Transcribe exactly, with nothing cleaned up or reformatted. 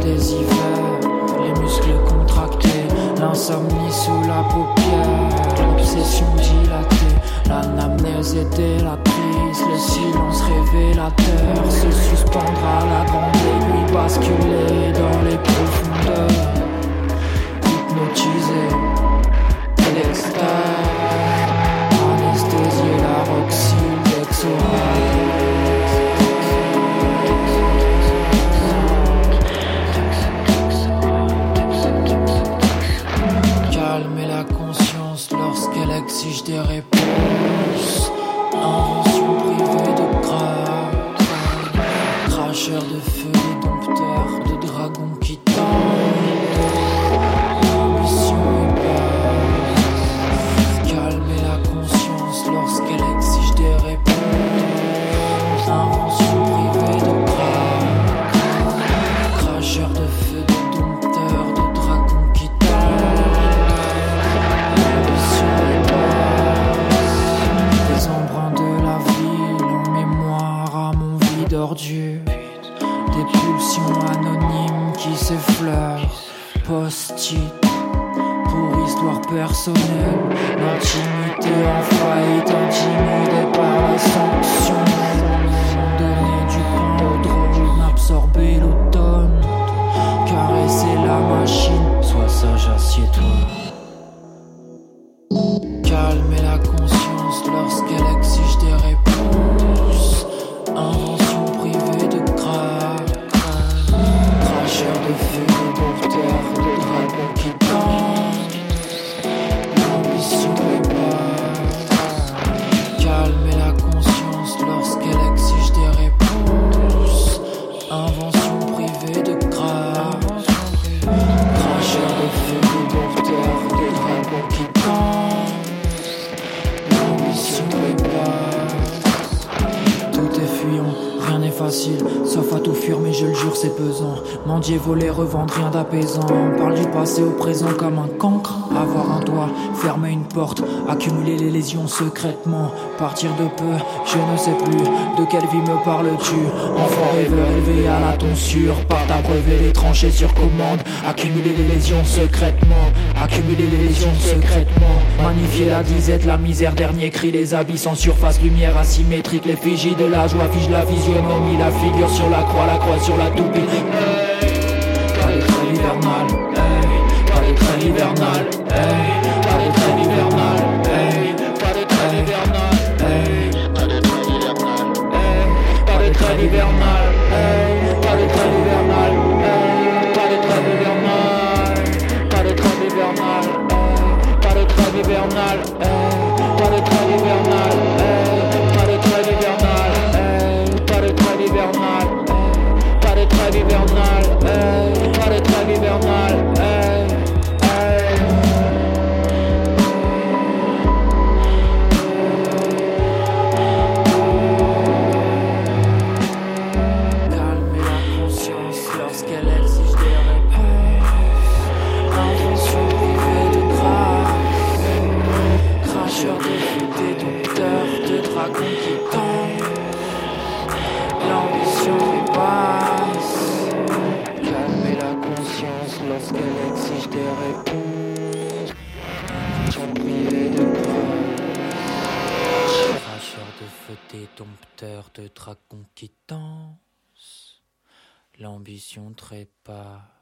des hivers, les muscles contractés, l'insomnie sous la paupière, l'obsession dilatée, l'anamnèse est délatrice, le silence révélateur se suspendre à la grande aiguille, basculer dans les profondeurs, hypnotisé, l'extase, anesthésier la roxyle d'exorale. Calmer la conscience lorsqu'elle exige des réponses. Invention privée de grâce, cracheur de feu, des dompteurs de dragons qui tentent. Ambition est basse. Calmer la conscience lorsqu'elle exige des réponses. Invention privée de grâce, cracheur de feu, des dompteurs de dragons qui tentent. Ambition est basse. Des embruns de la ville en mémoire à mon vide ordure. Des pulsions anonymes qui s'effleurent. Post-it pour histoire personnelle. L'intimité en faillite, intimidée par la sanction. Donner du pain au drone, absorber l'automne. Caresser la machine, sois sage, assieds-toi. Calmer la conscience lorsqu'elle exige des réponses. Invention privée de grâce, cracheur de feu, de dompteurs de dragons qui tentent. L'ambition est basse. Calmer la conscience lorsqu'elle exige des réponses. Invention privée de grâce, cracheur de feu, de dompteurs de dragons qui tentent. L'ambition est basse. Tout est fuyant, rien n'est facile, sauf à tout fuir, mais je le jure c'est pesant. Mendier, voler, revendre, rien d'apaisant. On parle du passé au présent comme un cancre. Avoir un toit, fermer une porte, accumuler les lésions secrètement. Partir de peu, je ne sais plus de quelle vie me parles-tu. Enfant rêveur élevé à la tonsure, par t'abreuver les tranchées sur commande. Accumuler les lésions secrètement, accumuler les lésions secrètement. Magnifier la disette, la misère, dernier cri, les habits sans surface, lumière asymétrique, l'effigie de la joie, fige la physionomie, la figure sur la croix, la croix sur la toupie. Pas de trêve hivernale, hey. Pas de trêve hivernale, hey. Pas de trêve hivernale, hey. Pas de trêve hivernale, hey. Pas de trêve hivernale, hey. Pas de trêve hivernale, hey. Pas de trêve hivernale, hey. Pas de trêve hivernale, pas de trêve hivernale, hey. Pas de trêve hivernale, hey. Pas de trêve hivernale, hey. Pas de trêve hivernale, hey. Pas de trêve hivernale, hey. Pas de trêve hivernale, hey. Pas de trêve hivernale, hey. Hey. Calmer la conscience lorsqu'elle exige des réponses. Invention privée de grâce, cracheur de feu, des dompteurs de dragons qui tentent. L'ambition est basse. Calmer la conscience lorsqu'elle exige des réponses. Invention privée de grâce, cracheur de feu, des dompteurs de dragons qui dansent. L'ambition trépasse.